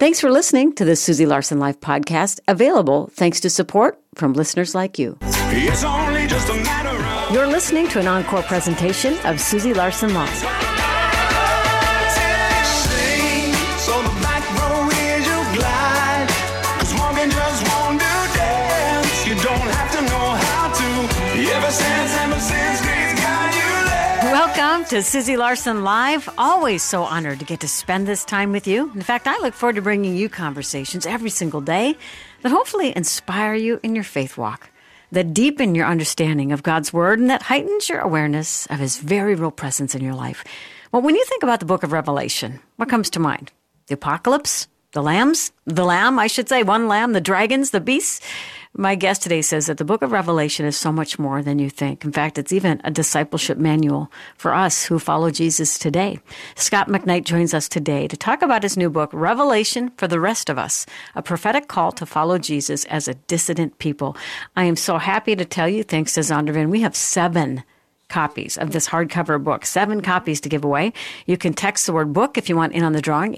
Thanks for listening to the Susie Larson Life podcast, available thanks to support from listeners like you. It's only just a matter of... You're listening to an encore presentation of Susie Larson Live. Sing, so the back row is your glide. 'Cause walking just won't do dance. You don't have to know how to. Ever since grace got you there. Welcome to Susie Larson Live. Always so honored to get to spend this time with you. In fact, I look forward to bringing you conversations every single day that hopefully inspire you in your faith walk, that deepen your understanding of God's Word, and that heightens your awareness of His very real presence in your life. Well, when you think about the book of Revelation, what comes to mind? The apocalypse? The lambs? The lamb, I should say. One lamb, the dragons, the beasts? My guest today says that the book of Revelation is so much more than you think. In fact, it's even a discipleship manual for us who follow Jesus today. Scot McKnight joins us today to talk about his new book, Revelation for the Rest of Us, a prophetic call to follow Jesus as a dissident people. I am so happy to tell you, thanks to Zondervan, we have 7 copies of this hardcover book, 7 copies to give away. You can text the word book if you want in on the drawing,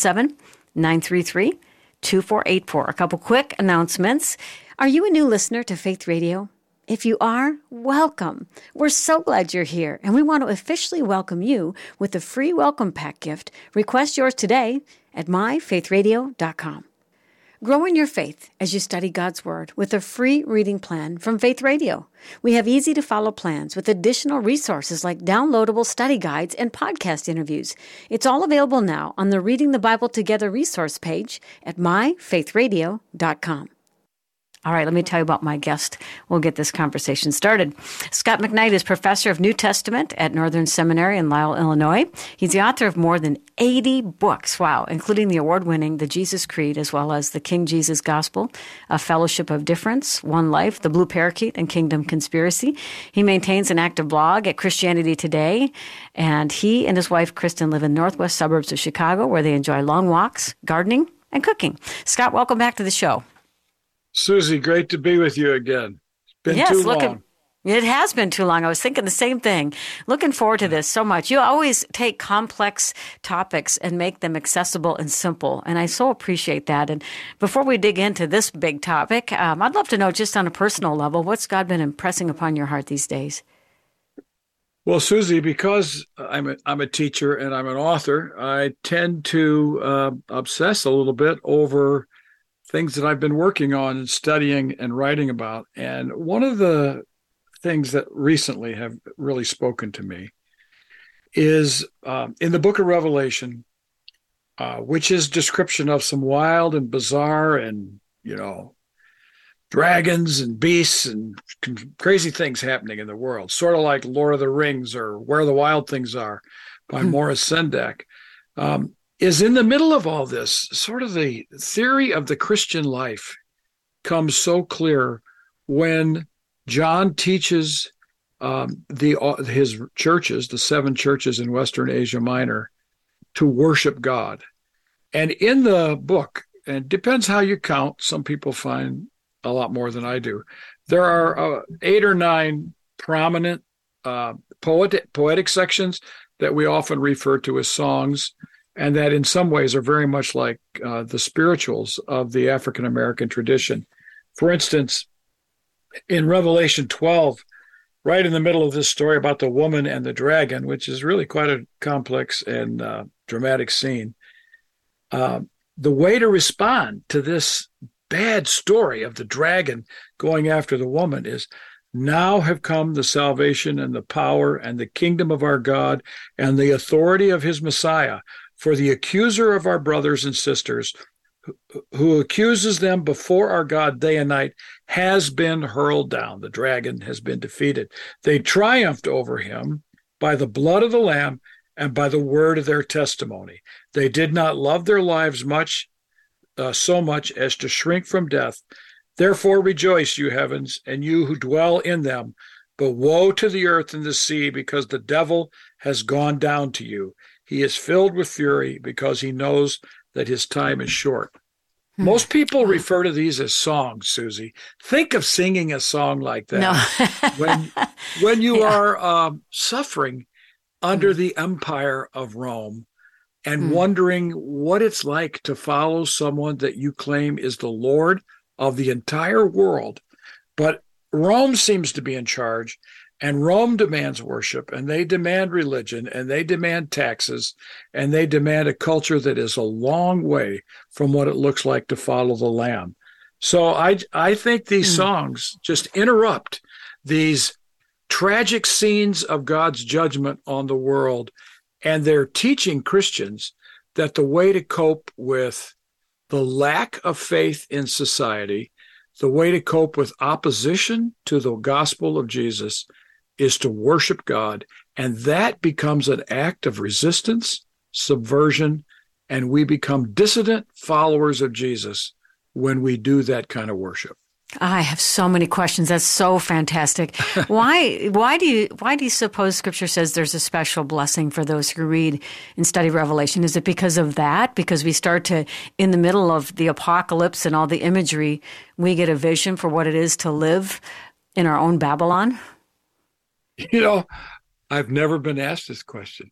877-933-2484. A couple quick announcements. Are you a new listener to Faith Radio? If you are, welcome. We're so glad you're here, and we want to officially welcome you with a free welcome pack gift. Request yours today at myfaithradio.com. Grow in your faith as you study God's Word with a free reading plan from Faith Radio. We have easy-to-follow plans with additional resources like downloadable study guides and podcast interviews. It's all available now on the Reading the Bible Together resource page at myfaithradio.com. All right, let me tell you about my guest. We'll get this conversation started. Scot McKnight is professor of New Testament at Northern Seminary in Lisle, Illinois. He's the author of more than 80 books, wow, including the award-winning The Jesus Creed, as well as The King Jesus Gospel, A Fellowship of Difference, One Life, The Blue Parakeet, and Kingdom Conspiracy. He maintains an active blog at Christianity Today, and he and his wife, Kristen, live in northwest suburbs of Chicago, where they enjoy long walks, gardening, and cooking. Scot, welcome back to the show. Susie, great to be with you again. It's been too long. It has been too long. I was thinking the same thing. Looking forward to this so much. You always take complex topics and make them accessible and simple, and I so appreciate that. And before we dig into this big topic, I'd love to know, just on a personal level, what's God been impressing upon your heart these days? Well, Susie, because I'm a teacher and I'm an author, I tend to obsess a little bit over things that I've been working on and studying and writing about. And one of the things that recently have really spoken to me is in the book of Revelation, which is description of some wild and bizarre and, dragons and beasts and crazy things happening in the world, sort of like Lord of the Rings or Where the Wild Things Are by Morris Sendak. Is in the middle of all this, sort of the theory of the Christian life comes so clear when John teaches his churches, the 7 churches in Western Asia Minor, to worship God. And in the book, and it depends how you count, some people find a lot more than I do, there are 8 or 9 prominent poetic sections that we often refer to as songs, and that in some ways are very much like the spirituals of the African-American tradition. For instance, in Revelation 12, right in the middle of this story about the woman and the dragon, which is really quite a complex and dramatic scene, the way to respond to this bad story of the dragon going after the woman is, now have come the salvation and the power and the kingdom of our God and the authority of his Messiah. For the accuser of our brothers and sisters, who accuses them before our God day and night, has been hurled down. The dragon has been defeated. They triumphed over him by the blood of the Lamb and by the word of their testimony. They did not love their lives so much as to shrink from death. Therefore rejoice, you heavens, and you who dwell in them. But woe to the earth and the sea, because the devil has gone down to you. He is filled with fury because he knows that his time is short. Most people refer to these as songs, Susie. Think of singing a song like that when you are suffering under the empire of Rome, and wondering what it's like to follow someone that you claim is the Lord of the entire world. But Rome seems to be in charge, and Rome demands worship, and they demand religion, and they demand taxes, and they demand a culture that is a long way from what it looks like to follow the Lamb. So I think these songs just interrupt these tragic scenes of God's judgment on the world, and they're teaching Christians that the way to cope with the lack of faith in society, the way to cope with opposition to the gospel of Jesus, is to worship God. And that becomes an act of resistance, subversion, and we become dissident followers of Jesus when we do that kind of worship. I have so many questions. That's so fantastic. Why do you suppose Scripture says there's a special blessing for those who read and study Revelation? Is it because of that? Because we start to, in the middle of the apocalypse and all the imagery, we get a vision for what it is to live in our own Babylon? You know, I've never been asked this question.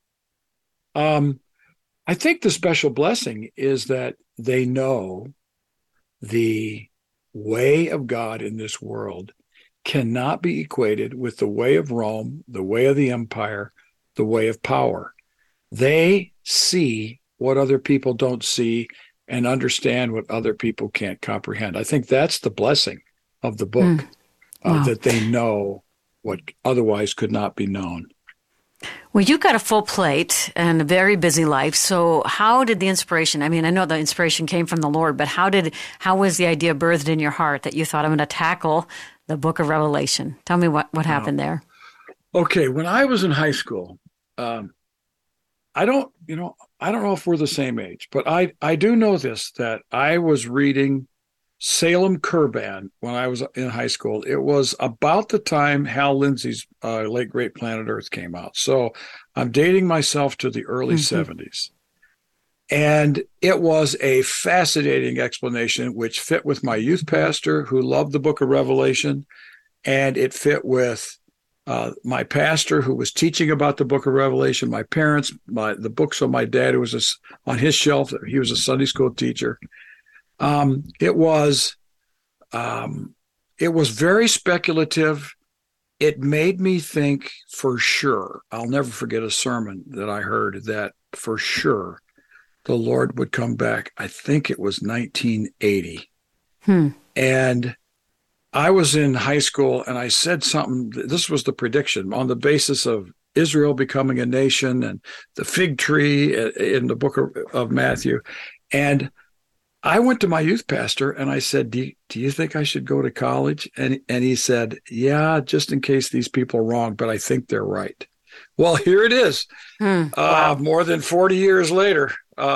I think the special blessing is that they know the way of God in this world cannot be equated with the way of Rome, the way of the empire, the way of power. They see what other people don't see and understand what other people can't comprehend. I think that's the blessing of the book, that they know what otherwise could not be known. Well, you've got a full plate and a very busy life. So how did the inspiration, I mean, I know the inspiration came from the Lord, but how was the idea birthed in your heart that you thought, I'm going to tackle the book of Revelation? Tell me what happened there. Okay. When I was in high school, I don't know if we're the same age, but I do know this, that I was reading Salem Kurban when I was in high school. It was about the time Hal Lindsey's Late Great Planet Earth came out. So I'm dating myself to the early 70s. And it was a fascinating explanation, which fit with my youth pastor who loved the book of Revelation. And it fit with my pastor who was teaching about the book of Revelation, my parents, the books of my dad, who was on his shelf. He was a Sunday school teacher. It was very speculative. It made me think for sure. I'll never forget a sermon that I heard that for sure the Lord would come back. I think it was 1980. And I was in high school and I said something. This was the prediction on the basis of Israel becoming a nation and the fig tree in the book of Matthew. And I went to my youth pastor and I said, do you think I should go to college? And he said, yeah, just in case these people are wrong, but I think they're right. Well, here it is, Wow. more than 40 years later,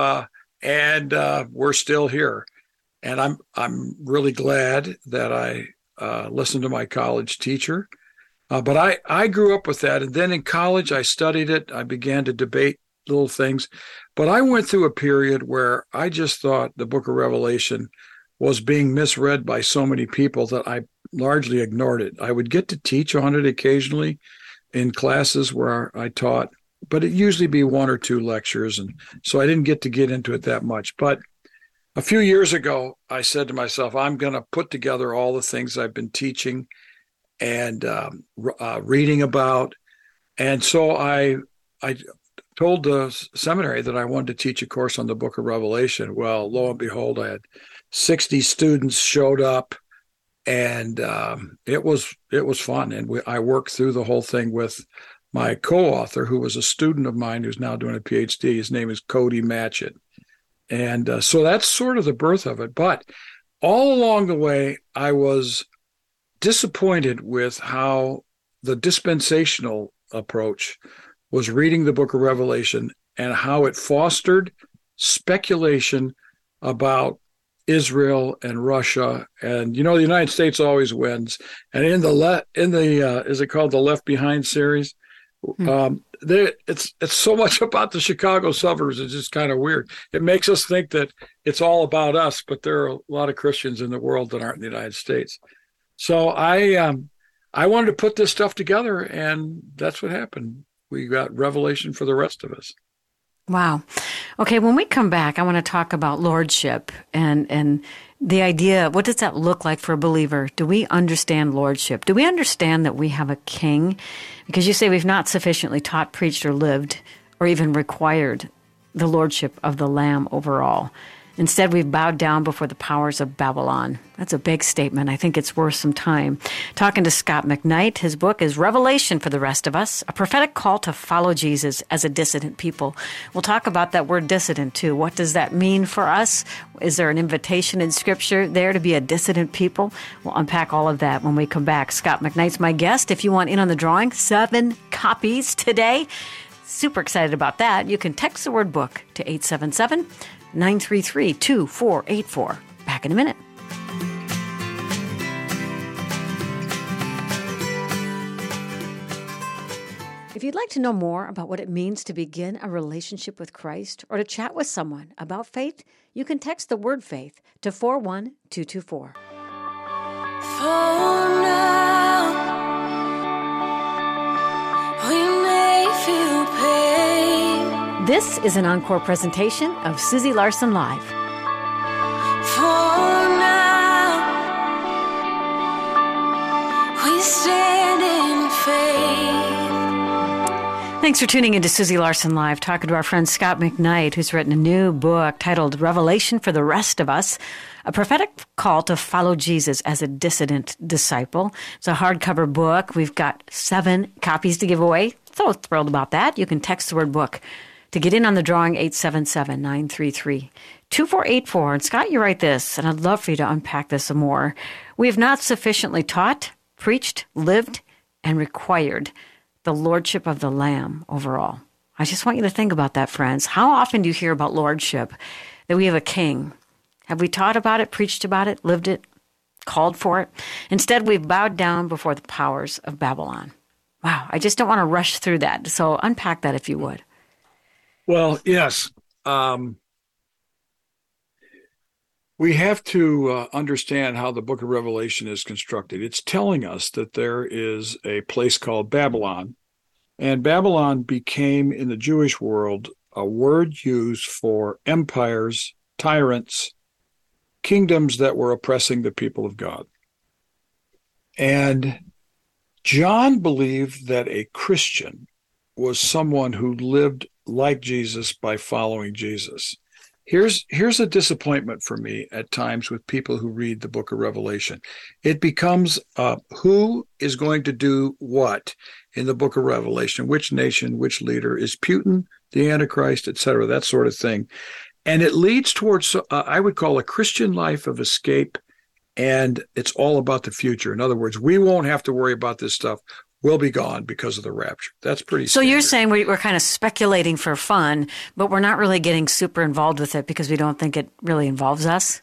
and we're still here. And I'm really glad that I listened to my college teacher. But I grew up with that. And then in college, I studied it. I began to debate little things. But I went through a period where I just thought the book of Revelation was being misread by so many people that I largely ignored it. I would get to teach on it occasionally in classes where I taught, but it'd usually be one or two lectures. And so I didn't get into it that much. But a few years ago, I said to myself, I'm going to put together all the things I've been teaching and reading about. And so I told the seminary that I wanted to teach a course on the book of Revelation. Well, lo and behold, I had 60 students showed up, and it was fun. And I worked through the whole thing with my co-author, who was a student of mine who's now doing a PhD. His name is Cody Matchett. And so that's sort of the birth of it. But all along the way, I was disappointed with how the dispensational approach was reading the book of Revelation and how it fostered speculation about Israel and Russia. And, the United States always wins. And in the is it called the Left Behind series? It's so much about the Chicago suburbs. It's just kind of weird. It makes us think that it's all about us, but there are a lot of Christians in the world that aren't in the United States. So I wanted to put this stuff together, and that's what happened. We got Revelation for the rest of us. Wow. Okay, when we come back, I want to talk about lordship and the idea, what does that look like for a believer? Do we understand lordship? Do we understand that we have a king? Because you say we've not sufficiently taught, preached, or lived, or even required the lordship of the Lamb overall. Instead, we've bowed down before the powers of Babylon. That's a big statement. I think it's worth some time. Talking to Scot McKnight, his book is Revelation for the Rest of Us, a prophetic call to follow Jesus as a dissident people. We'll talk about that word dissident, too. What does that mean for us? Is there an invitation in Scripture there to be a dissident people? We'll unpack all of that when we come back. Scot McKnight's my guest. If you want in on the drawing, 7 copies today. Super excited about that. You can text the word book to 877-933-2484. Back in a minute. If you'd like to know more about what it means to begin a relationship with Christ or to chat with someone about faith, you can text the word faith to 41224. For now, we may feel pain. This is an encore presentation of Susie Larson Live. For now, we stand in faith. Thanks for tuning into Susie Larson Live, talking to our friend Scot McKnight, who's written a new book titled Revelation for the Rest of Us, a prophetic call to follow Jesus as a dissident disciple. It's a hardcover book. We've got 7 copies to give away. So thrilled about that. You can text the word book to get in on the drawing, 877-933-2484. And Scott, you write this, and I'd love for you to unpack this some more. We have not sufficiently taught, preached, lived, and required the lordship of the Lamb overall. I just want you to think about that, friends. How often do you hear about lordship, that we have a king? Have we taught about it, preached about it, lived it, called for it? Instead, we've bowed down before the powers of Babylon. Wow, I just don't want to rush through that. So unpack that if you would. Well, yes. We have to understand how the book of Revelation is constructed. It's telling us that there is a place called Babylon, and Babylon became, in the Jewish world, a word used for empires, tyrants, kingdoms that were oppressing the people of God. And John believed that a Christian was someone who lived like Jesus by following Jesus. Here's a disappointment for me at times with people who read the book of Revelation. It becomes who is going to do what in the book of Revelation, which nation, which leader, is Putin, the Antichrist, etc., that sort of thing. And it leads towards, I would call, a Christian life of escape, and it's all about the future. In other words, we won't have to worry about this stuff. We'll be gone because of the rapture. That's pretty So standard. you're saying we're kind of speculating for fun, but we're not really getting super involved with it because we don't think it really involves us?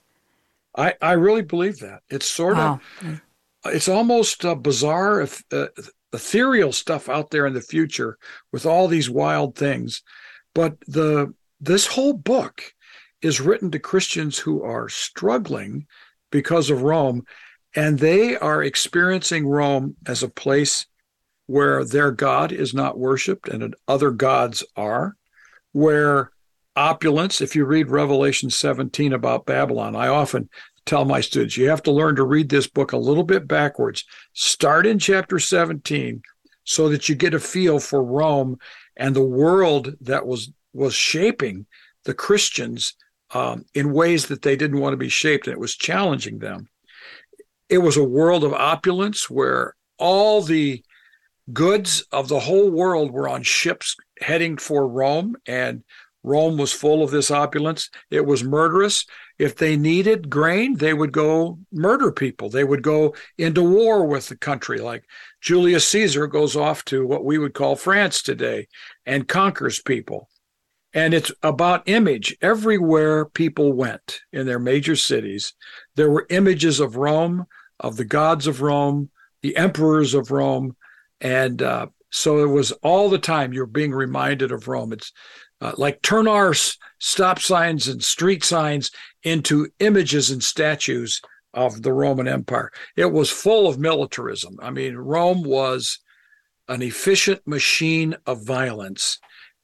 I really believe that. It's sort of, it's almost bizarre, ethereal stuff out there in the future with all these wild things. But this whole book is written to Christians who are struggling because of Rome, and they are experiencing Rome as a place where their God is not worshipped and other gods are, where opulence, if you read Revelation 17 about Babylon, I often tell my students, you have to learn to read this book a little bit backwards. Start in chapter 17 so that you get a feel for Rome and the world that was shaping the Christians in ways that they didn't want to be shaped, and it was challenging them. It was a world of opulence where all the goods of the whole world were on ships heading for Rome, and Rome was full of this opulence. It was murderous. If they needed grain, they would go murder people. They would go into war with the country, like Julius Caesar goes off to what we would call France today and conquers people. And it's about image. Everywhere people went in their major cities, there were images of Rome, of the gods of Rome, the emperors of Rome. And so it was all the time you're being reminded of Rome. It's like turn our stop signs and street signs into images and statues of the Roman Empire. It was full of militarism. I mean, Rome was an efficient machine of violence.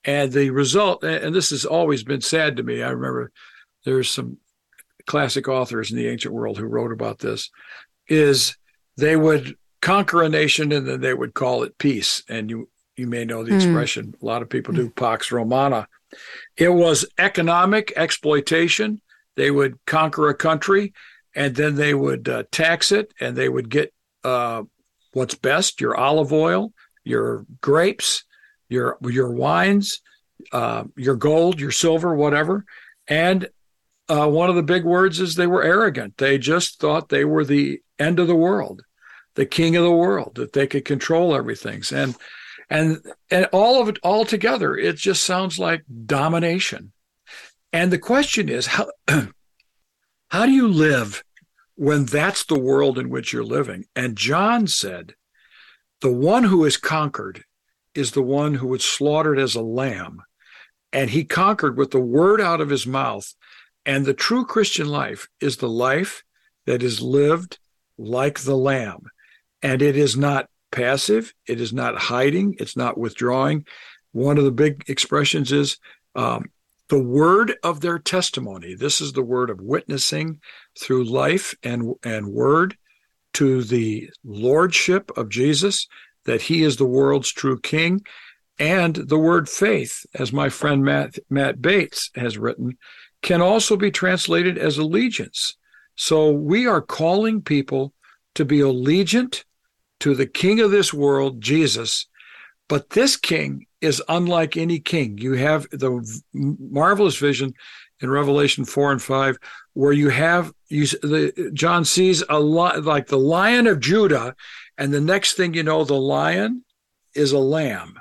And the result, and this has always been sad to me. I remember there's some classic authors in the ancient world who wrote about this, is they would conquer a nation and then they would call it peace. And you may know the expression. A lot of people do, Pax Romana. It was economic exploitation. They would conquer a country and then they would tax it, and they would get what's best, your olive oil, your grapes, your wines, your gold, your silver, whatever. And one of the big words is they were arrogant. They just thought they were the end of the world, the king of the world, that they could control everything. And all of it all together, it just sounds like domination. And the question is, how do you live when that's the world in which you're living? And John said, the one who is conquered is the one who was slaughtered as a lamb. And he conquered with the word out of his mouth. And the true Christian life is the life that is lived like the lamb. And it is not passive. It is not hiding. It's not withdrawing. One of the big expressions is the word of their testimony. This is the word of witnessing through life and word to the lordship of Jesus, that he is the world's true king. And the word faith, as my friend Matt Bates has written, can also be translated as allegiance. So we are calling people to be allegiant to the king of this world, Jesus. But this king is unlike any king. You have the marvelous vision in Revelation 4 and 5, where John sees like the Lion of Judah, and the next thing you know, the lion is a lamb.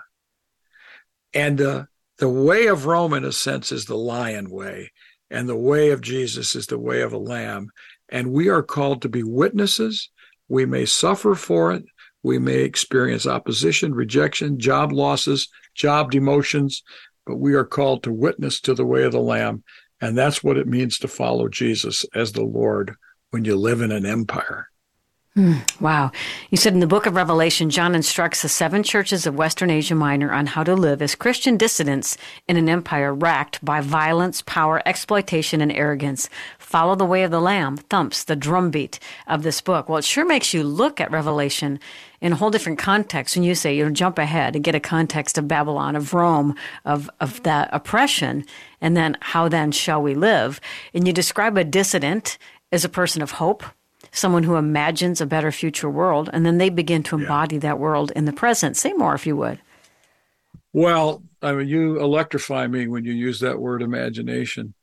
And the way of Rome, in a sense, is the lion way, and the way of Jesus is the way of a lamb. And we are called to be witnesses. We may suffer for it. We may experience opposition, rejection, job losses, job demotions, but we are called to witness to the way of the Lamb. And that's what it means to follow Jesus as the Lord when you live in an empire. Wow. You said in the book of Revelation, John instructs the 7 churches of Western Asia Minor on how to live as Christian dissidents in an empire racked by violence, power, exploitation, and arrogance. Follow the way of the Lamb thumps the drumbeat of this book. Well, it sure makes you look at Revelation in a whole different context when you say, jump ahead and get a context of Babylon, of Rome, of that oppression, and then how then shall we live? And you describe a dissident as a person of hope, someone who imagines a better future world, and then they begin to embody that world in the present. Say more, if you would. Well, I mean, you electrify me when you use that word imagination.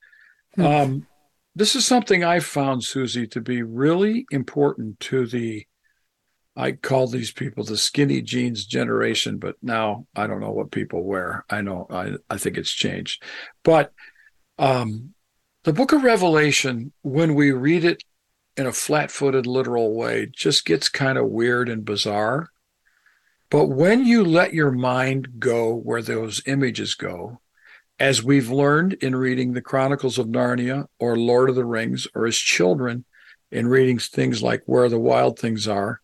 This is something I found, Susie, to be really important to I call these people the skinny jeans generation, but now I don't know what people wear. I think it's changed. But the book of Revelation, when we read it in a flat-footed, literal way, just gets kind of weird and bizarre. But when you let your mind go where those images go, as we've learned in reading the Chronicles of Narnia or Lord of the Rings, or as children in reading things like Where the Wild Things Are,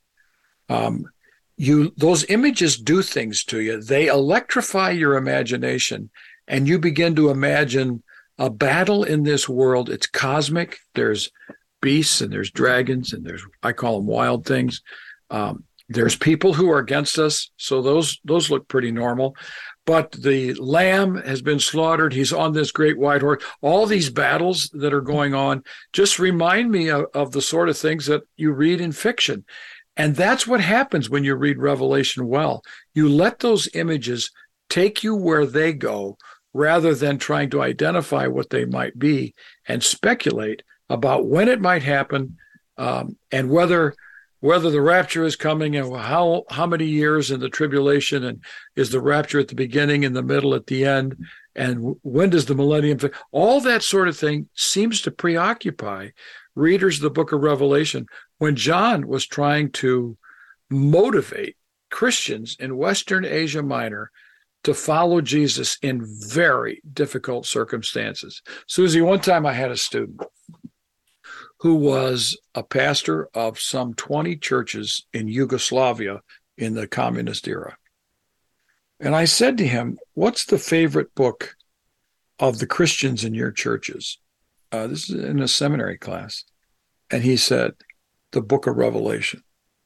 those images do things to you. They electrify your imagination, and you begin to imagine a battle in this world. It's cosmic. There's beasts and there's dragons and I call them wild things. There's people who are against us, so those look pretty normal. But the Lamb has been slaughtered. He's on this great white horse. All these battles that are going on just remind me of the sort of things that you read in fiction. And that's what happens when you read Revelation well. You let those images take you where they go, rather than trying to identify what they might be and speculate about when it might happen, and whether the rapture is coming, and how many years in the tribulation, and is the rapture at the beginning, in the middle, at the end, and when does the millennium? All that sort of thing seems to preoccupy readers of the book of Revelation, when John was trying to motivate Christians in Western Asia Minor to follow Jesus in very difficult circumstances. Susie, one time I had a student who was a pastor of some 20 churches in Yugoslavia in the communist era. And I said to him, what's the favorite book of the Christians in your churches? This is in a seminary class. And he said, the book of Revelation.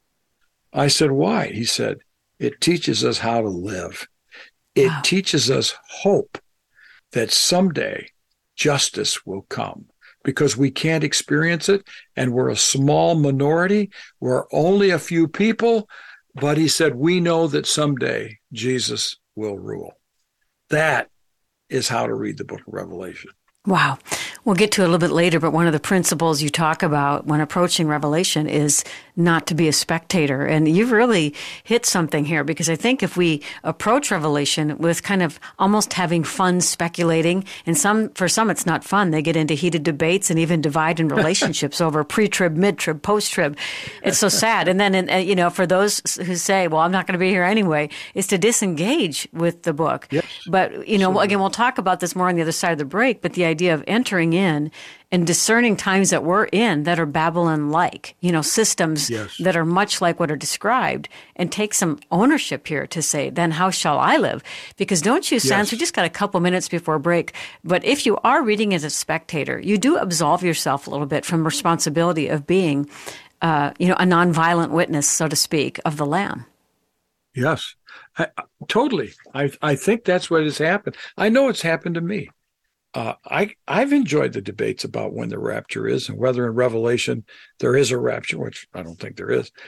I said, why? He said, it teaches us how to live. It teaches us hope that someday justice will come, because we can't experience it, and we're a small minority. We're only a few people. But he said, we know that someday Jesus will rule. That is how to read the book of Revelation. Wow. We'll get to it a little bit later, but one of the principles you talk about when approaching Revelation is not to be a spectator. And you've really hit something here, because I think if we approach Revelation with kind of almost having fun speculating, and for some it's not fun. They get into heated debates and even divide in relationships over pre-trib, mid-trib, post-trib. It's so sad. And then, for those who say, well, I'm not going to be here anyway, is to disengage with the book. Yes. But, again, we'll talk about this more on the other side of the break, but the idea of entering in and discerning times that we're in that are Babylon-like, systems that are much like what are described, and take some ownership here to say, then how shall I live? Because don't you sense, we just got a couple minutes before break, but if you are reading as a spectator, you do absolve yourself a little bit from responsibility of being, a nonviolent witness, so to speak, of the Lamb. Yes, totally. I think that's what has happened. I know it's happened to me. I've enjoyed the debates about when the rapture is and whether in Revelation there is a rapture, which I don't think there is.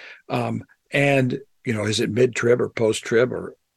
Is it mid-trib or post-trib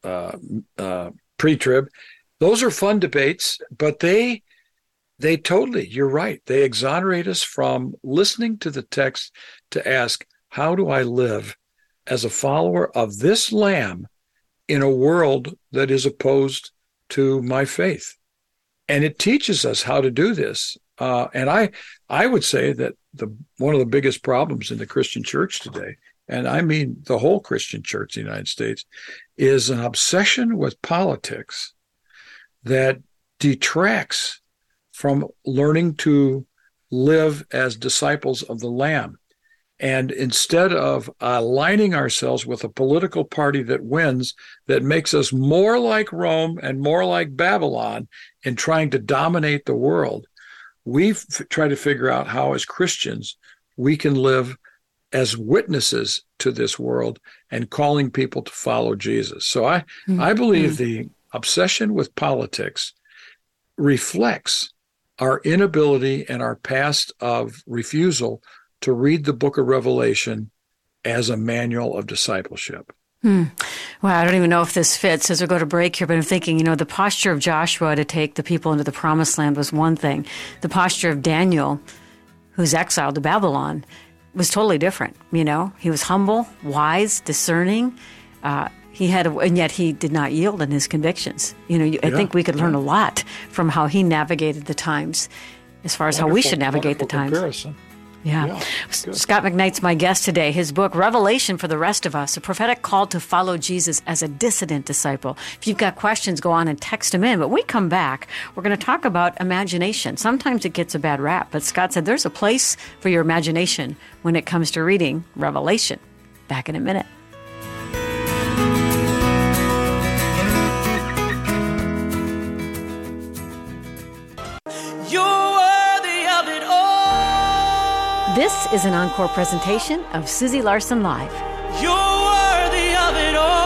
or pre-trib? Those are fun debates, but they totally, you're right. They exonerate us from listening to the text to ask, how do I live as a follower of this Lamb in a world that is opposed to my faith? And it teaches us how to do this. And I would say that one of the biggest problems in the Christian church today, and I mean the whole Christian church in the United States, is an obsession with politics that detracts from learning to live as disciples of the Lamb. And instead of aligning ourselves with a political party that wins, that makes us more like Rome and more like Babylon in trying to dominate the world, we've tried to figure out how, as Christians, we can live as witnesses to this world and calling people to follow Jesus. So I believe the obsession with politics reflects our inability and our past of refusal to read the book of Revelation as a manual of discipleship. Well, I don't even know if this fits as we go to break here, but I'm thinking, the posture of Joshua to take the people into the promised land was one thing. The posture of Daniel, who's exiled to Babylon, was totally different. He was humble, wise, discerning. And yet he did not yield in his convictions. I think we could learn a lot from how he navigated the times as far as how we should navigate the times. Comparison. Yeah. Scott McKnight's my guest today. His book, Revelation for the Rest of Us, a prophetic call to follow Jesus as a dissident disciple. If you've got questions, go on and text them in. But when we come back, we're going to talk about imagination. Sometimes it gets a bad rap, but Scott said there's a place for your imagination when it comes to reading Revelation. Back in a minute. This is an encore presentation of Susie Larson Live. You're worthy of it all.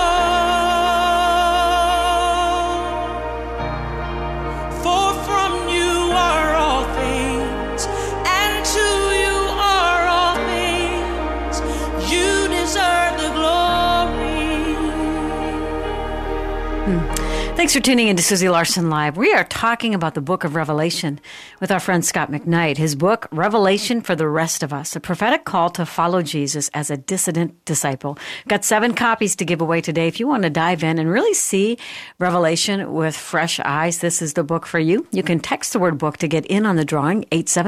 For from you are all things, and to you are all things. You deserve the glory. Thanks for tuning in to Susie Larson Live. We are talking about the book of Revelation with our friend Scott McKnight. His book, Revelation for the Rest of Us, a prophetic call to follow Jesus as a dissident disciple. Got 7 copies to give away today. If you want to dive in and really see Revelation with fresh eyes, this is the book for you. You can text the word book to get in on the drawing,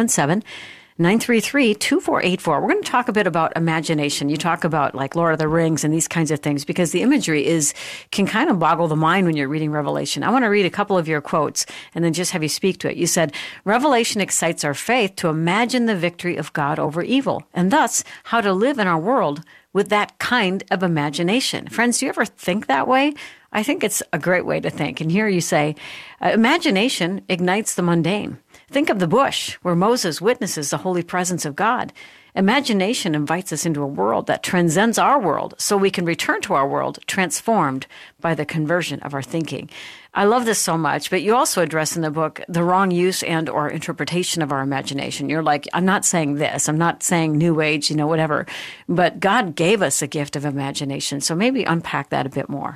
877-933-2484. We're going to talk a bit about imagination. You talk about like Lord of the Rings and these kinds of things because the imagery can kind of boggle the mind when you're reading Revelation. I want to read a couple of your quotes and then just have you speak to it. You said, Revelation excites our faith to imagine the victory of God over evil and thus how to live in our world with that kind of imagination. Friends, do you ever think that way? I think it's a great way to think. And here you say, imagination ignites the mundane. Think of the bush, where Moses witnesses the holy presence of God. Imagination invites us into a world that transcends our world, so we can return to our world transformed by the conversion of our thinking. I love this so much, but you also address in the book the wrong use and or interpretation of our imagination. You're like, I'm not saying this, I'm not saying New Age, whatever, but God gave us a gift of imagination. So maybe unpack that a bit more.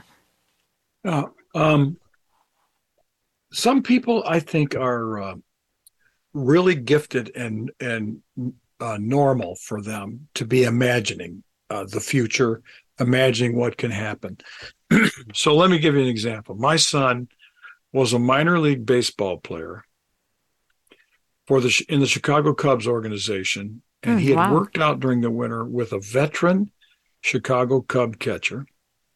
Some people, I think, are really gifted and normal for them to be imagining the future, imagining what can happen. So let me give you an example. My son was a minor league baseball player in the Chicago Cubs organization, and he had worked out during the winter with a veteran Chicago Cub catcher.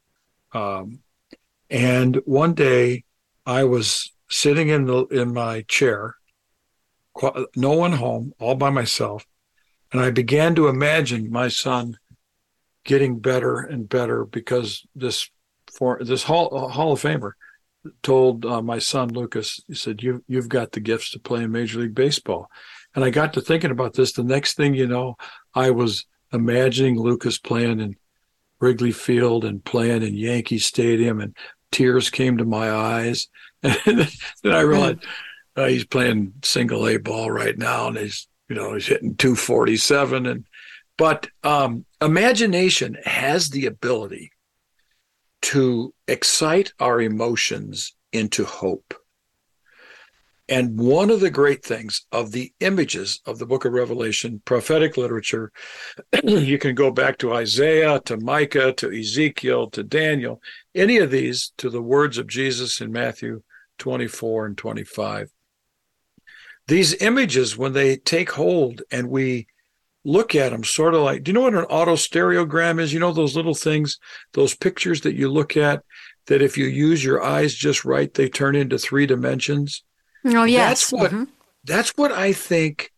And one day I was sitting in my chair, no one home, all by myself, and I began to imagine my son getting better and better because this Hall of Famer told my son Lucas, he said, "You've got the gifts to play in Major League Baseball." And I got to thinking about this. The next thing you know, I was imagining Lucas playing in Wrigley Field and playing in Yankee Stadium, and tears came to my eyes. And then I realized he's playing single A ball right now, and he's hitting 247. But imagination has the ability to excite our emotions into hope. And one of the great things of the images of the book of Revelation, prophetic literature, you can go back to Isaiah, to Micah, to Ezekiel, to Daniel, any of these, to the words of Jesus in Matthew 24 and 25. These images, when they take hold and we look at them sort of like, do you know what an autostereogram is? You know those little things, those pictures that you look at, that if you use your eyes just right, they turn into 3 dimensions? Oh, yes. That's what I think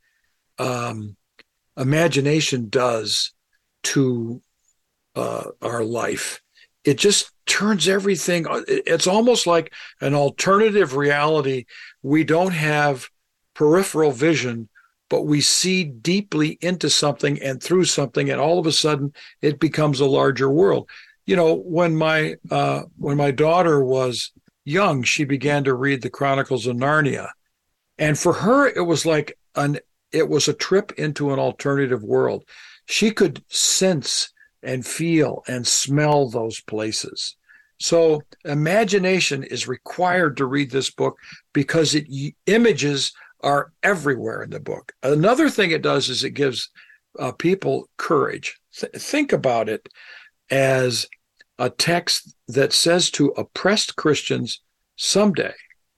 imagination does to our life. It just turns everything. It's almost like an alternative reality. We don't have peripheral vision, but we see deeply into something and through something, and all of a sudden it becomes a larger world. When my daughter was young, she began to read the Chronicles of Narnia, and for her it was like it was a trip into an alternative world. She could sense and feel and smell those places. So imagination is required to read this book because images are everywhere in the book. Another thing it does is it gives people courage. Think about it as a text that says to oppressed Christians someday,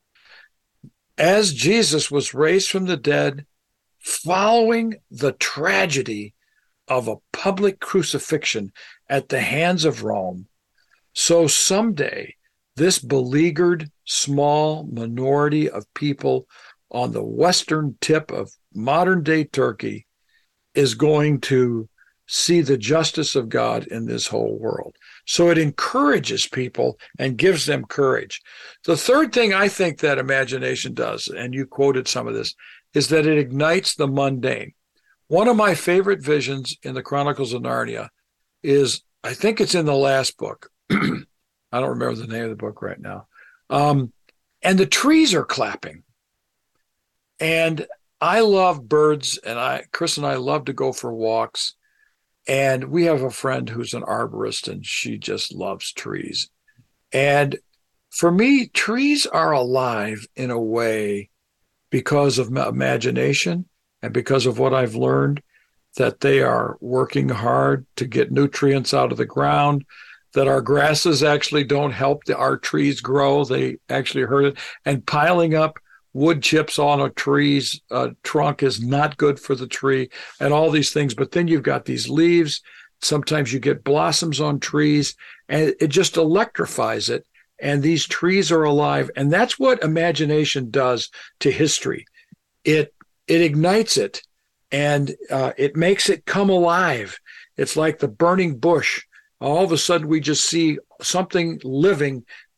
as Jesus was raised from the dead, following the tragedy of a public crucifixion at the hands of Rome, so someday this beleaguered small minority of people on the western tip of modern-day Turkey is going to see the justice of God in this whole world. So it encourages people and gives them courage. The third thing I think that imagination does, and you quoted some of this, is that it ignites the mundane. One of my favorite visions in the Chronicles of Narnia is, I think it's in the last book. I don't remember the name of the book right now. And the trees are clapping. And I love birds, and Chris and I love to go for walks. And we have a friend who's an arborist, and she just loves trees. And for me, trees are alive in a way because of my imagination and because of what I've learned, that they are working hard to get nutrients out of the ground, that our grasses actually don't help our trees grow. They actually hurt it. And piling up wood chips on a tree's trunk is not good for the tree, and all these things. But then you've got these leaves. Sometimes you get blossoms on trees, and it just electrifies it. And these trees are alive. And that's what imagination does to history. It ignites it, and it makes it come alive. It's like the burning bush. All of a sudden, we just see something living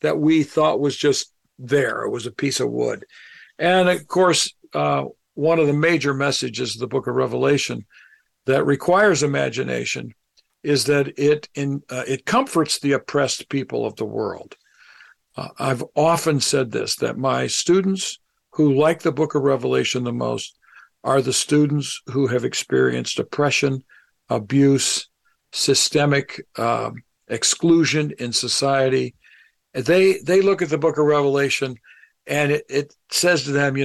that we thought was just there. It was a piece of wood. And of course, one of the major messages of the book of Revelation that requires imagination is that it comforts the oppressed people of the world. I've often said this, that my students who like the book of Revelation the most are the students who have experienced oppression, abuse, systemic exclusion in society. They look at the book of Revelation and it says to them,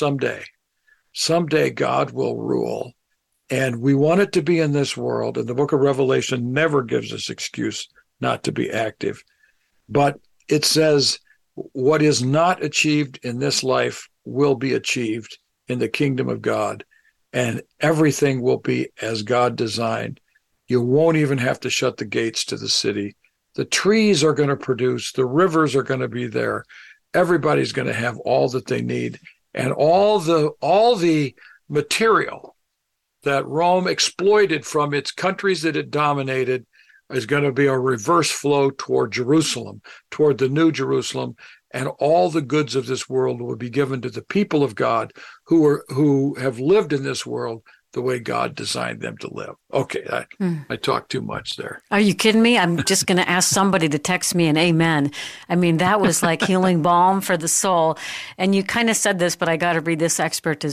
someday God will rule. And we want it to be in this world. And the book of Revelation never gives us excuse not to be active. But it says what is not achieved in this life will be achieved in the kingdom of God. And everything will be as God designed. You won't even have to shut the gates to the city. The trees are going to produce. The rivers are going to be there. Everybody's going to have all that they need. And all the material that Rome exploited from its countries that it dominated is going to be a reverse flow toward Jerusalem, toward the new Jerusalem, and all the goods of this world will be given to the people of God who have lived in this world the way God designed them to live. Okay, I talked too much there. Are you kidding me? I'm just going to ask somebody to text me an amen. I mean, that was like healing balm for the soul. And you kind of said this, but I got to read this excerpt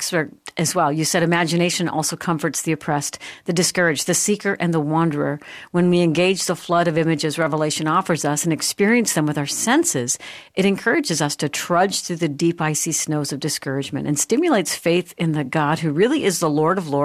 as well. You said imagination also comforts the oppressed, the discouraged, the seeker, and the wanderer. When we engage the flood of images Revelation offers us and experience them with our senses, it encourages us to trudge through the deep, icy snows of discouragement and stimulates faith in the God who really is the Lord of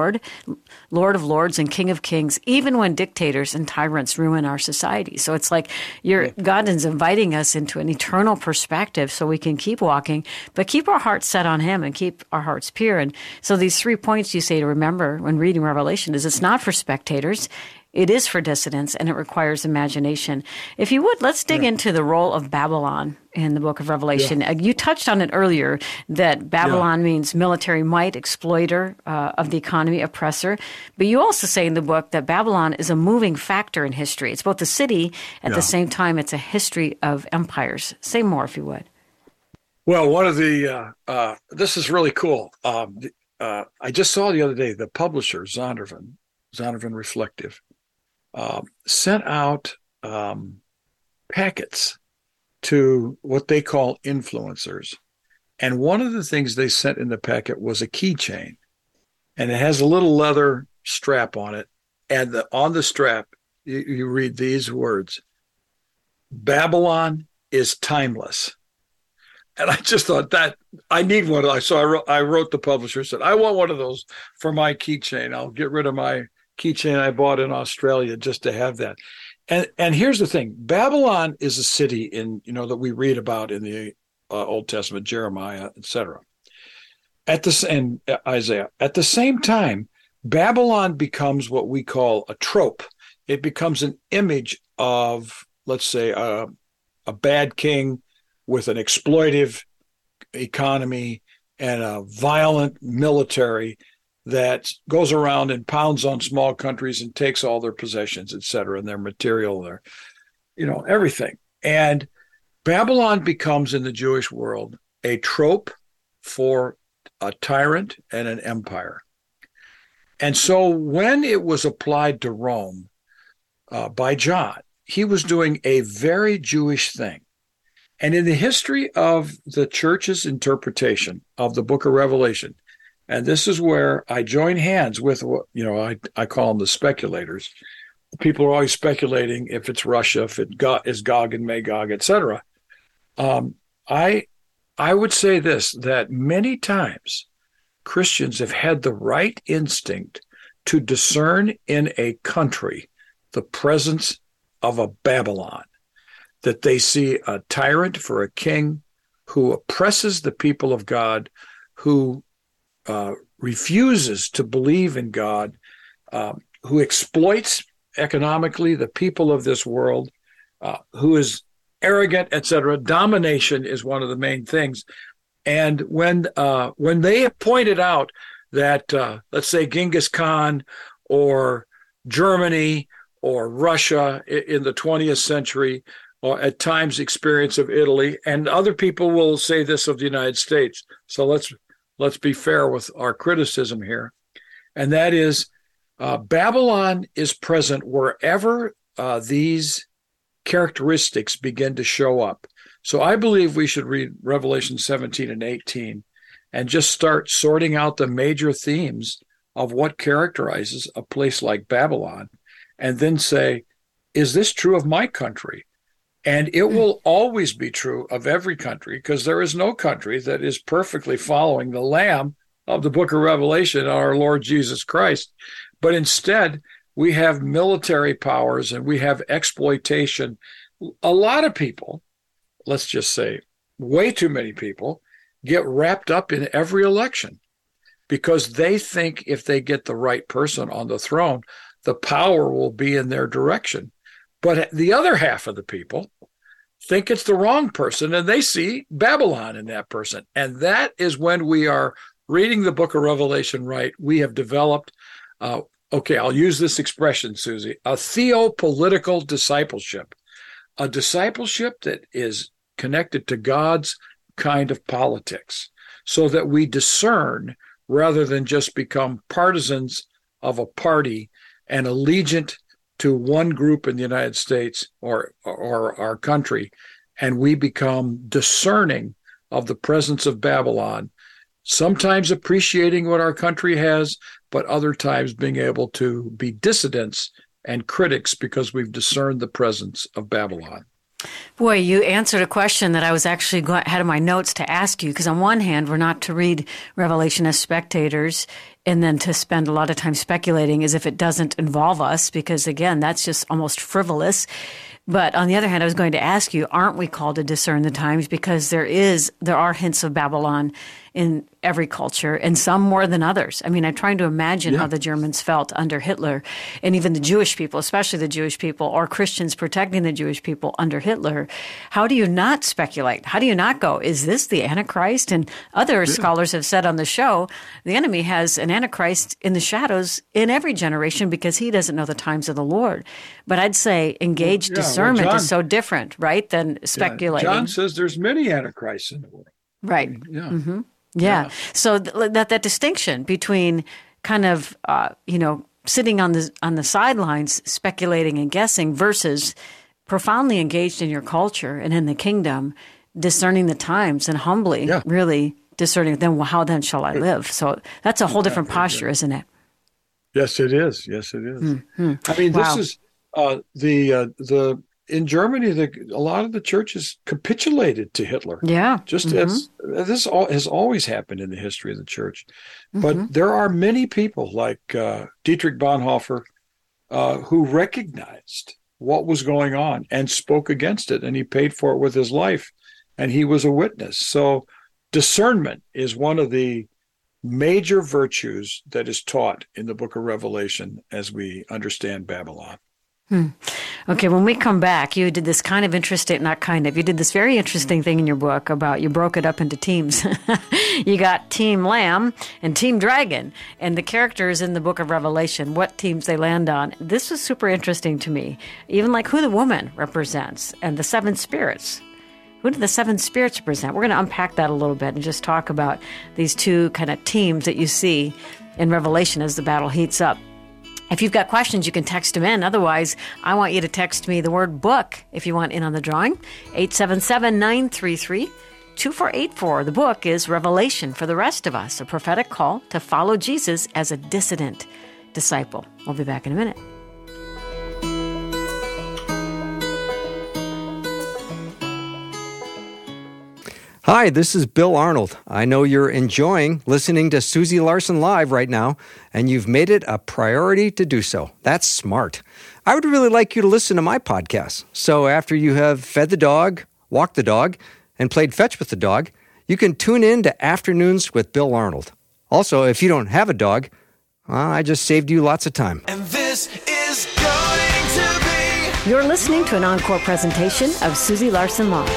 Lords and King of Kings, even when dictators and tyrants ruin our society. So it's like God is inviting us into an eternal perspective so we can keep walking, but keep our hearts set on Him and keep our hearts pure. And so these 3 points you say to remember when reading Revelation is it's not for spectators. It is for dissidents, and it requires imagination. If you would, let's dig into the role of Babylon in the book of Revelation. Yeah. You touched on it earlier, that Babylon means military might, exploiter of the economy, oppressor. But you also say in the book that Babylon is a moving factor in history. It's both a city, at the same time, it's a history of empires. Say more, if you would. Well, one of the, this is really cool. I just saw the other day, the publisher, Zondervan Reflective, sent out packets to what they call influencers. And one of the things they sent in the packet was a keychain. And it has a little leather strap on it. And on the strap, you read these words: Babylon is timeless. And I just thought that I need one. So I wrote the publisher, said, I want one of those for my keychain. I'll get rid of my keychain I bought in Australia just to have that. And here's the thing: Babylon is a city that we read about in the Old Testament, Jeremiah, etc. And Isaiah. At the same time, Babylon becomes what we call a trope. It becomes an image of, let's say, a bad king with an exploitive economy and a violent military that goes around and pounds on small countries and takes all their possessions, et cetera, and their material, their, everything. And Babylon becomes in the Jewish world a trope for a tyrant and an empire. And so when it was applied to Rome by John, he was doing a very Jewish thing. And in the history of the church's interpretation of the book of Revelation, and this is where I join hands with, I call them the speculators. People are always speculating if it's Russia, if it is Gog and Magog, et cetera. I would say this, that many times Christians have had the right instinct to discern in a country the presence of a Babylon, that they see a tyrant for a king who oppresses the people of God, who refuses to believe in God, who exploits economically the people of this world, who is arrogant, etc. Domination is one of the main things. And when they have pointed out that, let's say, Genghis Khan or Germany or Russia in the 20th century or at times experience of Italy, and other people will say this of the United States. So let's be fair with our criticism here, and that is Babylon is present wherever these characteristics begin to show up. So I believe we should read Revelation 17 and 18 and just start sorting out the major themes of what characterizes a place like Babylon, and then say, is this true of my country? And it will always be true of every country, because there is no country that is perfectly following the Lamb of the book of Revelation, our Lord Jesus Christ. But instead, we have military powers and we have exploitation. A lot of people, let's just say way too many people, get wrapped up in every election because they think if they get the right person on the throne, the power will be in their direction. But the other half of the people think it's the wrong person, and they see Babylon in that person. And that is when we are reading the book of Revelation right. We have developed, I'll use this expression, Susie, a theopolitical discipleship, a discipleship that is connected to God's kind of politics, so that we discern rather than just become partisans of a party and allegiant to one group in the United States or our country, and we become discerning of the presence of Babylon, sometimes appreciating what our country has, but other times being able to be dissidents and critics because we've discerned the presence of Babylon. Boy, you answered a question that I was actually had in my notes to ask you, because on one hand, we're not to read Revelation as spectators and then to spend a lot of time speculating as if it doesn't involve us, because again, that's just almost frivolous. But on the other hand, I was going to ask you, aren't we called to discern the times? Because there are hints of Babylon in every culture, and some more than others. I mean, I'm trying to imagine how the Germans felt under Hitler, and even the Jewish people, especially the Jewish people, or Christians protecting the Jewish people under Hitler. How do you not speculate? How do you not go, is this the Antichrist? And other scholars have said on the show, the enemy has an Antichrist in the shadows in every generation because he doesn't know the times of the Lord. But I'd say engaged discernment is so different, right, than speculating. John says there's many Antichrists in the world. Right. Yeah. Mm-hmm. Yeah. So that distinction between kind of sitting on the sidelines speculating and guessing versus profoundly engaged in your culture and in the kingdom, discerning the times and humbly really discerning how then shall I live? So that's a whole different posture, isn't it? Yes, it is. Yes, it is. Mm-hmm. I mean, this is the in Germany, a lot of the churches capitulated to Hitler. Yeah. Just as this has always happened in the history of the church. But there are many people like Dietrich Bonhoeffer who recognized what was going on and spoke against it, and he paid for it with his life, and he was a witness. So discernment is one of the major virtues that is taught in the book of Revelation as we understand Babylon. Okay, when we come back, you did this you did this very interesting thing in your book about, you broke it up into teams. You got Team Lamb and Team Dragon, and the characters in the book of Revelation, what teams they land on. This was super interesting to me, even like who the woman represents and the seven spirits. Who do the seven spirits represent? We're going to unpack that a little bit and just talk about these two kind of teams that you see in Revelation as the battle heats up. If you've got questions, you can text them in. Otherwise, I want you to text me the word book if you want in on the drawing. 877-933-2484. The book is Revelation for the Rest of Us, a prophetic call to follow Jesus as a dissident disciple. We'll be back in a minute. Hi, this is Bill Arnold. I know you're enjoying listening to Susie Larson Live right now, and you've made it a priority to do so. That's smart. I would really like you to listen to my podcast. So after you have fed the dog, walked the dog, and played fetch with the dog, you can tune in to Afternoons with Bill Arnold. Also, if you don't have a dog, I just saved you lots of time. And this is going to be You're listening to an encore presentation of Susie Larson Live.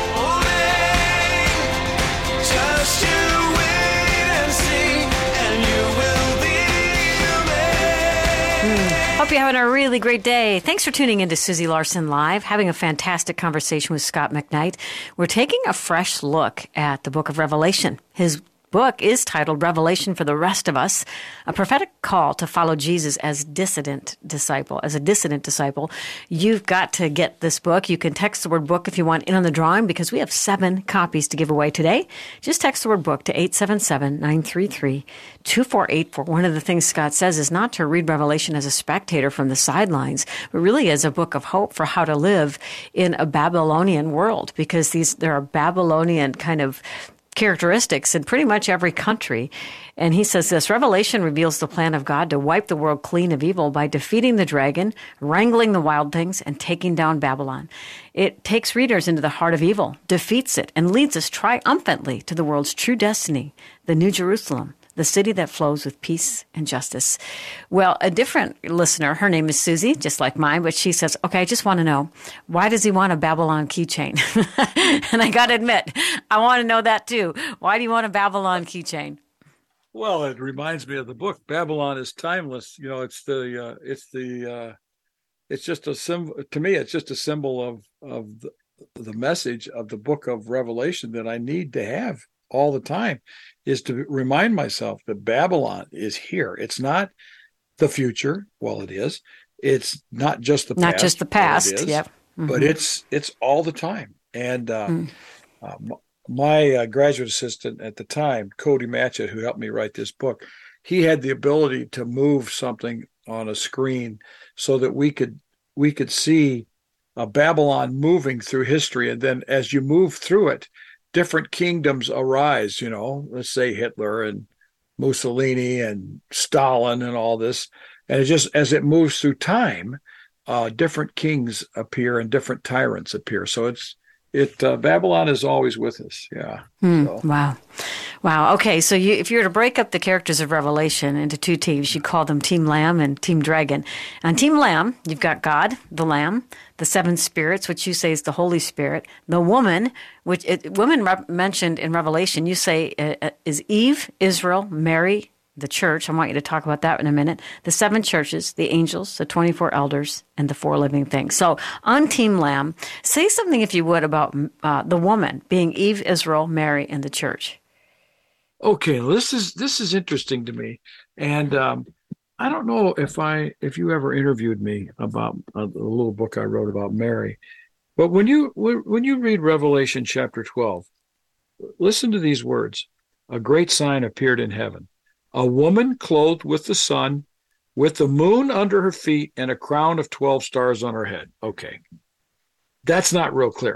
just you wait and see, and you will be amazed. Hope you're having a really great day. Thanks for tuning into Susie Larson Live, having a fantastic conversation with Scot McKnight. We're taking a fresh look at the book of Revelation. His book is titled Revelation for the Rest of Us, a prophetic call to follow Jesus as a dissident disciple. You've got to get this book. You can text the word book if you want in on the drawing, because we have 7 copies to give away today. Just text the word book to 877-933-2484. One of the things Scott says is not to read Revelation as a spectator from the sidelines, but really as a book of hope for how to live in a Babylonian world, because there are Babylonian kind of characteristics in pretty much every country. And he says this: Revelation reveals the plan of God to wipe the world clean of evil by defeating the dragon, wrangling the wild things, and taking down Babylon. It takes readers into the heart of evil, defeats it, and leads us triumphantly to the world's true destiny, the New Jerusalem, the city that flows with peace and justice. Well, a different listener, her name is Susie, just like mine, but she says, okay, I just want to know, why does he want a Babylon keychain? And I got to admit, I want to know that too. Why do you want a Babylon keychain? Well, it reminds me of the book. Babylon is timeless. You know, it's just a symbol. To me, it's just a symbol of the message of the book of Revelation that I need to have all the time, is to remind myself that Babylon is here. It's not the future. Well, it is. It's not just the past. Not just the past. Well, Yep. Mm-hmm. But it's all the time. And my graduate assistant at the time, Cody Matchett, who helped me write this book, he had the ability to move something on a screen so that we could see Babylon moving through history. And then as you move through it, different kingdoms arise, you know, let's say Hitler and Mussolini and Stalin and all this. And it just, as it moves through time, different kings appear and different tyrants appear. So Babylon is always with us. Yeah. So. Wow. Okay. So if you were to break up the characters of Revelation into 2 teams, you call them Team Lamb and Team Dragon. On Team Lamb, you've got God, the Lamb, the 7 spirits, which you say is the Holy Spirit, the woman, mentioned in Revelation, you say is Eve, Israel, Mary, the church. I want you to talk about that in a minute. The 7 churches, the angels, the 24 elders, and the 4 living things. So on Team Lamb, say something, if you would, about the woman being Eve, Israel, Mary, and the church. Okay, well, this is interesting to me, and I don't know if you ever interviewed me about a little book I wrote about Mary, but when you read Revelation chapter 12, listen to these words: a great sign appeared in heaven, a woman clothed with the sun, with the moon under her feet, and a crown of 12 stars on her head. Okay, that's not real clear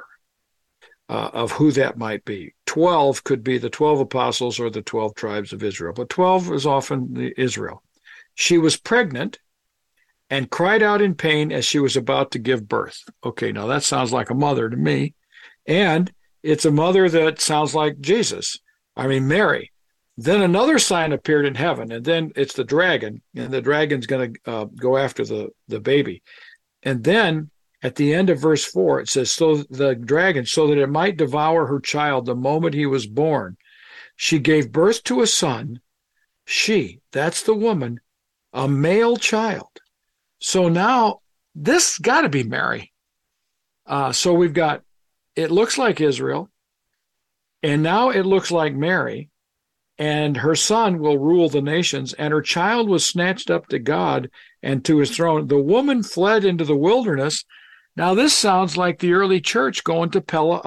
of who that might be. 12 could be the 12 apostles or the 12 tribes of Israel, but 12 is often Israel. She was pregnant and cried out in pain as she was about to give birth. Okay, now that sounds like a mother to me. And it's a mother that sounds like Jesus. I mean, Mary. Then another sign appeared in heaven, and then it's the dragon, and the dragon's going to go after the baby. And then at the end of verse 4, it says, so the dragon, so that it might devour her child the moment he was born, she gave birth to a son. She, that's the woman, a male child. So now this got to be Mary. So we've got, it looks like Israel, and now it looks like Mary, and her son will rule the nations, and her child was snatched up to God and to his throne. The woman fled into the wilderness. Now, this sounds like the early church going to Pella,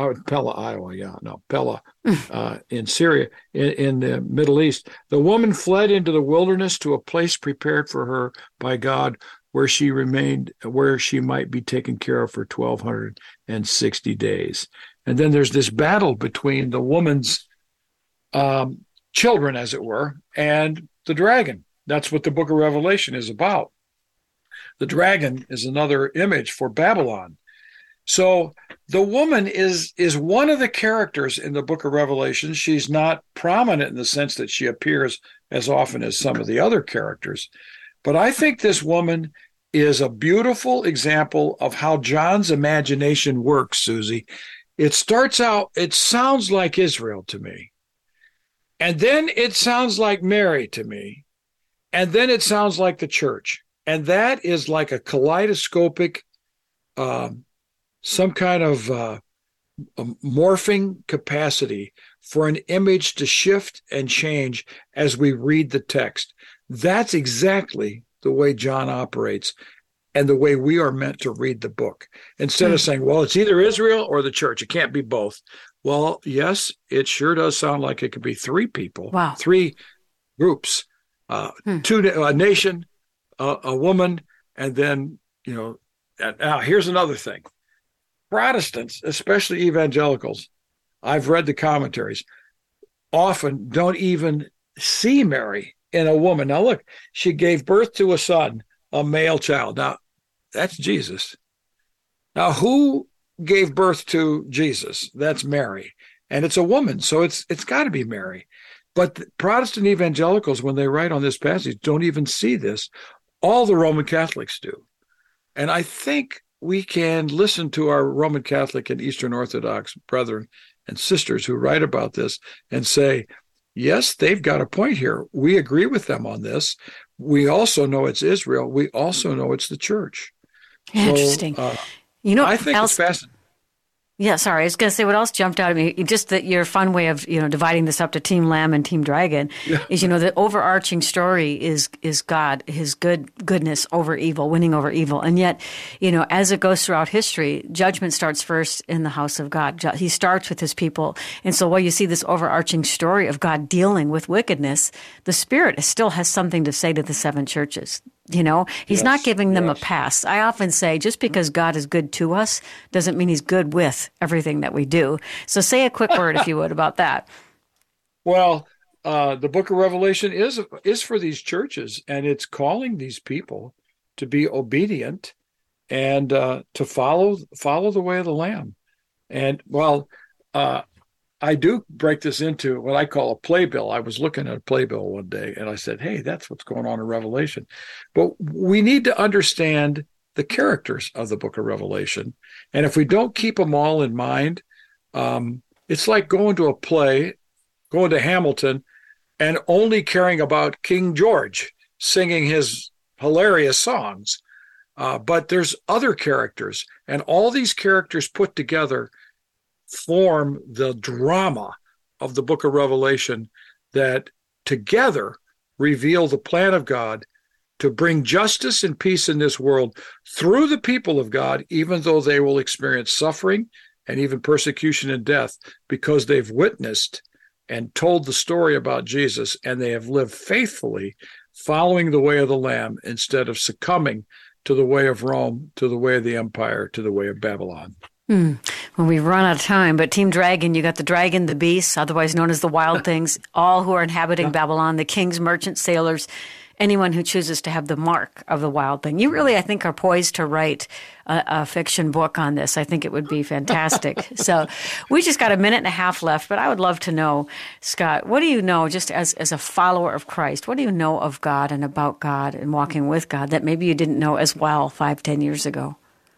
in Syria, in the Middle East. The woman fled into the wilderness to a place prepared for her by God, where she remained, where she might be taken care of for 1,260 days. And then there's this battle between the woman's children, as it were, and the dragon. That's what the book of Revelation is about. The dragon is another image for Babylon. So the woman is one of the characters in the book of Revelation. She's not prominent in the sense that she appears as often as some of the other characters. But I think this woman is a beautiful example of how John's imagination works, Susie. It starts out, it sounds like Israel to me. And then it sounds like Mary to me. And then it sounds like the church. And that is like a kaleidoscopic, some kind of a morphing capacity for an image to shift and change as we read the text. That's exactly the way John operates and the way we are meant to read the book. Instead of saying, well, it's either Israel or the church. It can't be both. Well, yes, it sure does sound like it could be three people, three groups, a nation, a woman, and then, now here's another thing. Protestants, especially evangelicals, I've read the commentaries, often don't even see Mary in a woman. Now, look, she gave birth to a son, a male child. Now, that's Jesus. Now, who gave birth to Jesus? That's Mary. And it's a woman, so it's got to be Mary. But Protestant evangelicals, when they write on this passage, don't even see this. All the Roman Catholics do. And I think we can listen to our Roman Catholic and Eastern Orthodox brethren and sisters who write about this and say, yes, they've got a point here. We agree with them on this. We also know it's Israel. We also know it's the church. Interesting. So, I think it's fascinating. Yeah, sorry. I was going to say what else jumped out at me. Just that your fun way of, dividing this up to Team Lamb and Team Dragon is, the overarching story is God, his goodness over evil, winning over evil. And yet, as it goes throughout history, judgment starts first in the house of God. He starts with his people. And so while you see this overarching story of God dealing with wickedness, the Spirit still has something to say to the seven churches. He's not giving them a pass. I often say just because God is good to us doesn't mean he's good with everything that we do. So say a quick word, if you would, about that. Well, the book of Revelation is for these churches, and it's calling these people to be obedient and to follow the way of the Lamb. And, I do break this into what I call a playbill. I was looking at a playbill one day and I said, hey, that's what's going on in Revelation. But we need to understand the characters of the book of Revelation. And if we don't keep them all in mind, it's like going to a play, going to Hamilton, and only caring about King George singing his hilarious songs. But there's other characters, and all these characters put together form the drama of the book of Revelation that together reveal the plan of God to bring justice and peace in this world through the people of God, even though they will experience suffering and even persecution and death, because they've witnessed and told the story about Jesus, and they have lived faithfully following the way of the Lamb instead of succumbing to the way of Rome, to the way of the empire, to the way of Babylon. Well, we've run out of time, but Team Dragon, you got the dragon, the beast, otherwise known as the wild things, all who are inhabiting Babylon, the kings, merchants, sailors, anyone who chooses to have the mark of the wild thing. You really, I think, are poised to write a fiction book on this. I think it would be fantastic. So we just got a minute and a half left, but I would love to know, Scott, what do you know just as a follower of Christ? What do you know of God and about God and walking with God that maybe you didn't know as well 5-10 years ago?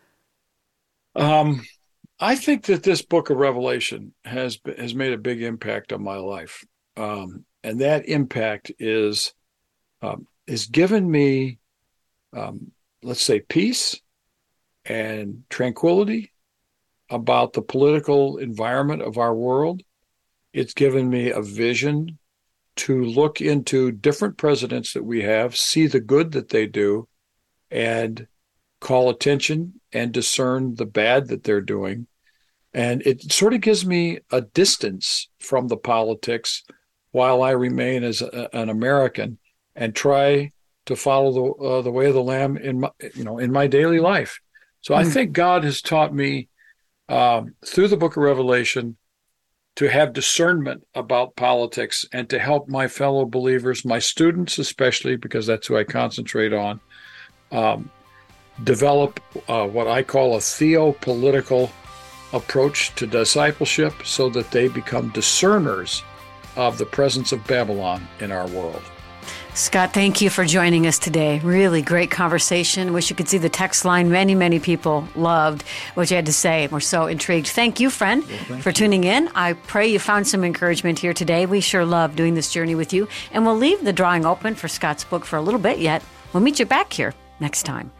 I think that this book of Revelation has made a big impact on my life, and that impact is given me, let's say, peace and tranquility about the political environment of our world. It's given me a vision to look into different presidents that we have, see the good that they do, and call attention and discern the bad that they're doing. And it sort of gives me a distance from the politics while I remain as an American and try to follow the way of the Lamb in my daily life. So I think God has taught me through the book of Revelation to have discernment about politics and to help my fellow believers, my students especially, because that's who I concentrate on, develop what I call a theopolitical approach to discipleship so that they become discerners of the presence of Babylon in our world. Scott, thank you for joining us today. Really great conversation. Wish you could see the text line. Many, many people loved what you had to say. We're so intrigued. Thank you, friend, for tuning in. I pray you found some encouragement here today. We sure love doing this journey with you. And we'll leave the drawing open for Scott's book for a little bit yet. We'll meet you back here next time.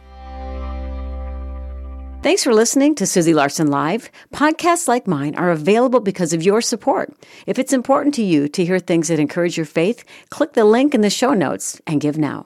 Thanks for listening to Susie Larson Live. Podcasts like mine are available because of your support. If it's important to you to hear things that encourage your faith, click the link in the show notes and give now.